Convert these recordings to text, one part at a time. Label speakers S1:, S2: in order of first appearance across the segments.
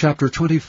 S1: Chapter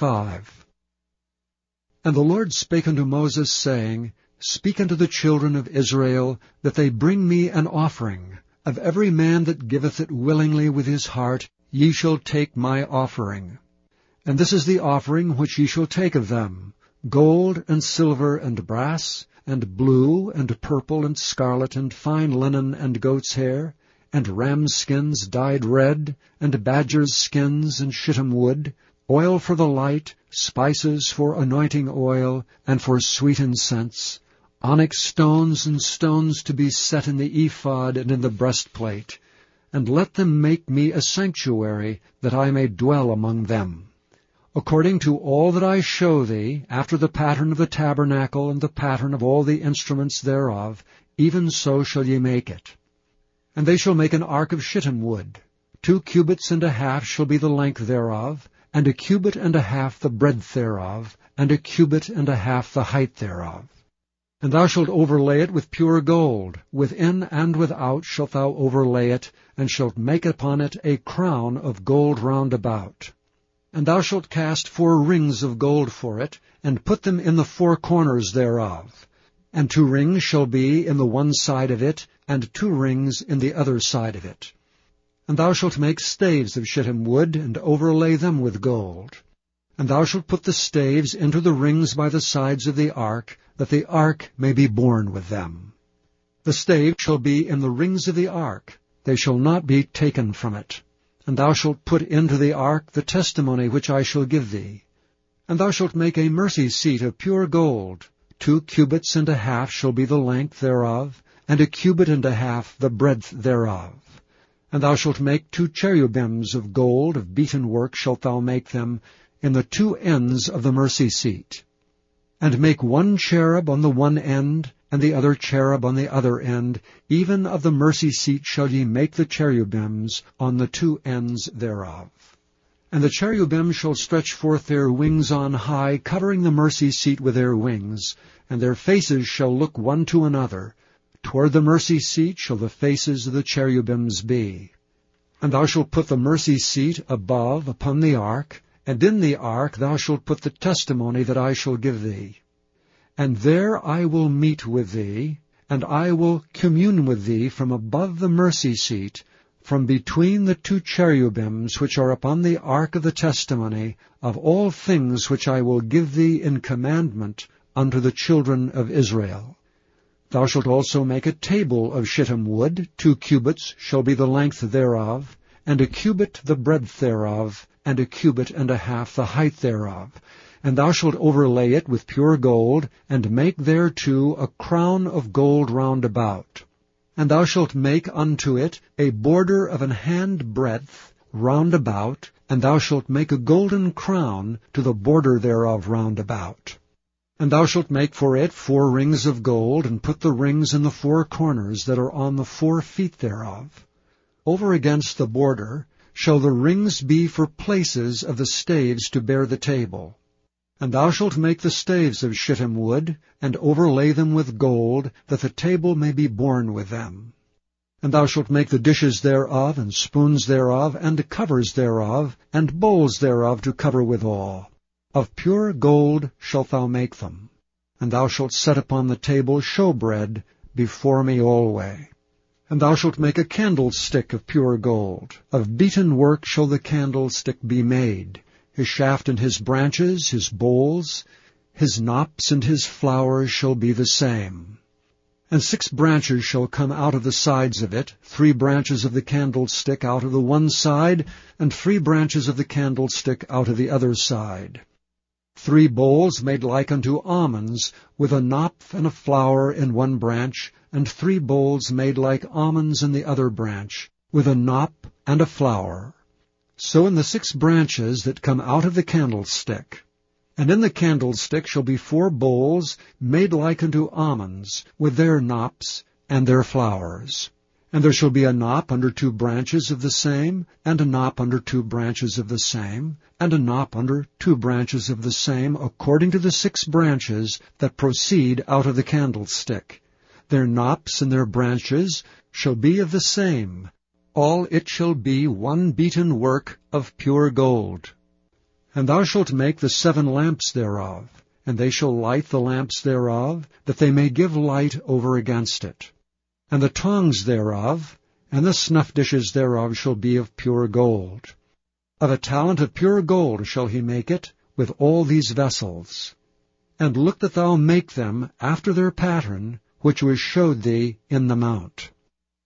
S1: 25. And the Lord spake unto Moses, saying, Speak unto the children of Israel, that they bring me an offering. Of every man that giveth it willingly with his heart, ye shall take my offering. And this is the offering which ye shall take of them: gold, and silver, and brass, and blue, and purple, and scarlet, and fine linen, and goat's hair, and rams' skins dyed red, and badgers' skins, and shittim wood, oil for the light, spices for anointing oil, and for sweet incense, onyx stones and stones to be set in the ephod and in the breastplate. And let them make me a sanctuary, that I may dwell among them. According to all that I show thee, after the pattern of the tabernacle and the pattern of all the instruments thereof, even so shall ye make it. And they shall make an ark of shittim wood. 2 cubits and a half shall be the length thereof, and 1 cubit and a half the breadth thereof, and 1 cubit and a half the height thereof. And thou shalt overlay it with pure gold. Within and without shalt thou overlay it, and shalt make upon it a crown of gold round about. And thou shalt cast 4 rings of gold for it, and put them in the 4 corners thereof. And 2 rings shall be in the one side of it, and 2 rings in the other side of it. And thou shalt make staves of shittim wood, and overlay them with gold. And thou shalt put the staves into the rings by the sides of the ark, that the ark may be borne with them. The staves shall be in the rings of the ark, they shall not be taken from it. And thou shalt put into the ark the testimony which I shall give thee. And thou shalt make a mercy seat of pure gold. 2 cubits and a half shall be the length thereof, and 1 cubit and a half the breadth thereof. And thou shalt make 2 cherubims of gold, of beaten work shalt thou make them, in the 2 ends of the mercy seat. And make 1 cherub on the one end, and the other cherub on the other end, even of the mercy seat shall ye make the cherubims on the 2 ends thereof. And the cherubim shall stretch forth their wings on high, covering the mercy seat with their wings, and their faces shall look one to another. Toward the mercy seat shall the faces of the cherubims be. And thou shalt put the mercy seat above upon the ark, and in the ark thou shalt put the testimony that I shall give thee. And there I will meet with thee, and I will commune with thee from above the mercy seat, from between the 2 cherubims which are upon the ark of the testimony, of all things which I will give thee in commandment unto the children of Israel. Thou shalt also make a table of shittim wood. 2 cubits shall be the length thereof, and 1 cubit the breadth thereof, and 1 cubit and a half the height thereof. And thou shalt overlay it with pure gold, and make thereto a crown of gold round about. And thou shalt make unto it a border of an hand breadth round about, and thou shalt make a golden crown to the border thereof round about. And thou shalt make for it 4 rings of gold, and put the rings in the 4 corners that are on the 4 feet thereof. Over against the border shall the rings be for places of the staves to bear the table. And thou shalt make the staves of shittim wood, and overlay them with gold, that the table may be borne with them. And thou shalt make the dishes thereof, and spoons thereof, and covers thereof, and bowls thereof to cover withal. Of pure gold shalt thou make them. And thou shalt set upon the table showbread before me alway. And thou shalt make a candlestick of pure gold. Of beaten work shall the candlestick be made. His shaft and his branches, his bowls, his knops and his flowers shall be the same. And 6 branches shall come out of the sides of it, 3 branches of the candlestick out of the one side, and 3 branches of the candlestick out of the other side. 3 bowls made like unto almonds, with a knop and a flower in one branch, and 3 bowls made like almonds in the other branch, with a knop and a flower. So in the 6 branches that come out of the candlestick. And in the candlestick shall be 4 bowls made like unto almonds, with their knops and their flowers. And there shall be a knop under 2 branches of the same, and a knop under 2 branches of the same, and a knop under 2 branches of the same, according to the 6 branches that proceed out of the candlestick. Their knops and their branches shall be of the same. All it shall be 1 beaten work of pure gold. And thou shalt make the 7 lamps thereof, and they shall light the lamps thereof, that they may give light over against it. And the tongs thereof, and the snuff dishes thereof shall be of pure gold. Of a talent of pure gold shall he make it, with all these vessels. And look that thou make them after their pattern, which was showed thee in the mount.